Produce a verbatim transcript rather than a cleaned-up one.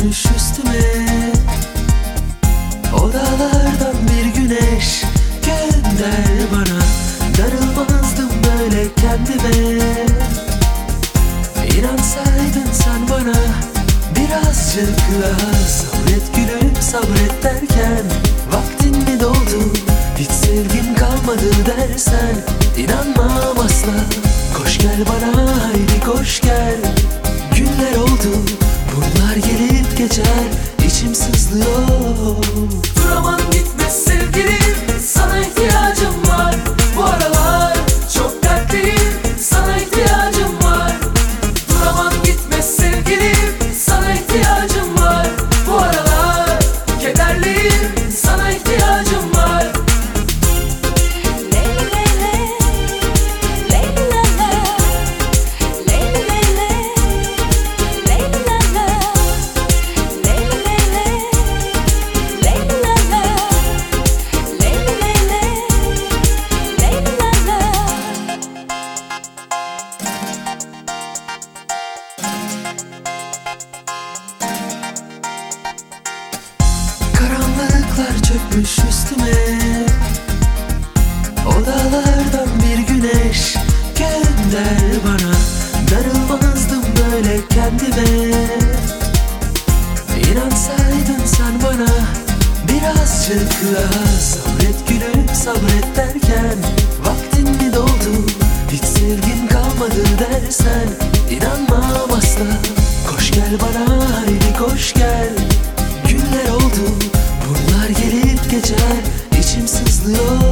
çökmüş üstüme. Odalardan bir güneş gönder bana. Darılmazdım böyle kendime. İnansaydın sen bana birazcık daha. Sabret gülüm sabret derken vaktin mi doldu, hiç sevgim kalmadı dersen inanmam asla. Koş gel bana haydi koş gel. Günler oldu bunlar gelip geçer, içim sızlıyor. Duramam gitme sevgilim, sana ihtiyacım var. Bu aralar çok dertliyim, sana ihtiyacım var. Duramam gitme sevgilim, sana ihtiyacım var. Bu aralar kederliyim, sana ihtiyacım var. Karanlıklar çökmüş üstüme. Odalardan bir güneş gönder bana. Darılmazdım böyle kendime. İnansaydın sen bana birazcık daha. Sabret gülüm sabret derken vaktin mi doldu, hiç sevgim kalmadı dersen inanmam asla. Koş gel bana haydi koş gel. Günler oldu bunlar gelip geçer, içim sızlıyor.